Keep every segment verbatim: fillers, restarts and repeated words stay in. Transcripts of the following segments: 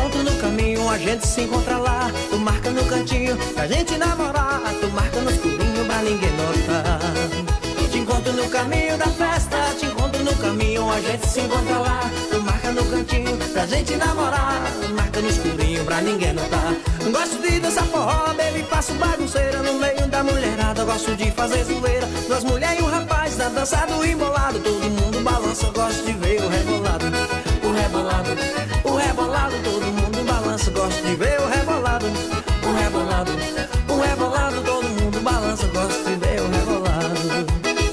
encontro no caminho, a gente se encontra lá. Tu marca no cantinho pra gente namorar. Tu marca no escurinho pra ninguém notar. Te encontro no caminho da festa, te encontro no caminho, a gente se encontra lá. Tu marca no cantinho pra gente namorar. Marca no escurinho pra ninguém notar. Gosto de dançar forró, baby, faço bagunceira no meio da mulherada. Gosto de fazer zoeira, duas mulheres e um rapaz na dança do embolado. Todo mundo balança, eu gosto de ver o rebolado. O rebolado, o rebolado, todo mundo balança, gosto de ver o rebolado. O rebolado, o rebolado, todo mundo balança, gosto de ver o rebolado.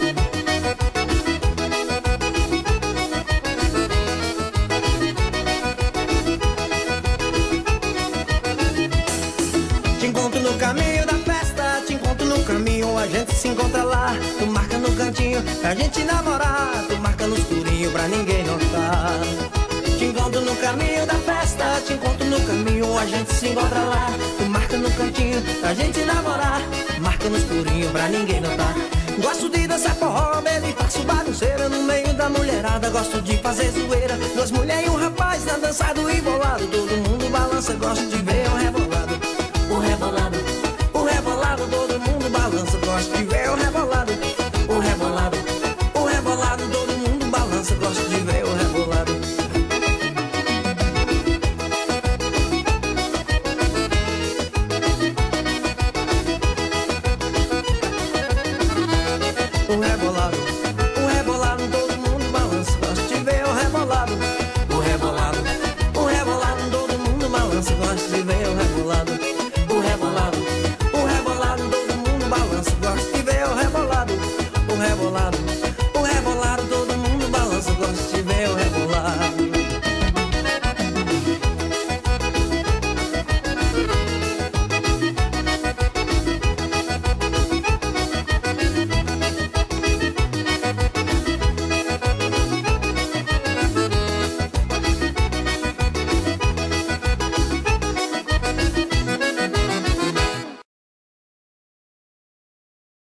Te encontro no caminho da festa, te encontro no caminho, a gente se encontra lá. Tu marca no cantinho pra gente namorar. Tu marca no escurinho pra ninguém notar. Te encontro no caminho da festa, te encontro no caminho, a gente se encontra lá. Tu marca no cantinho pra gente namorar. Marca no escurinho pra ninguém notar. Gosto de dançar forró, baby, faço bagunceira no meio da mulherada. Gosto de fazer zoeira, duas mulheres e um rapaz na dança do embolado. Todo mundo balança, gosto de ver o rebolado. O rebolado, o rebolado, todo mundo balança, gosto de ver o rebolado. O rebolado, o rebolado, todo mundo balança, gosto de ver o rebolado. O rebolado, o rebolado, todo mundo balança, gosto de ver o rebolado. O rebolado, o rebolado, todo mundo balança, gosto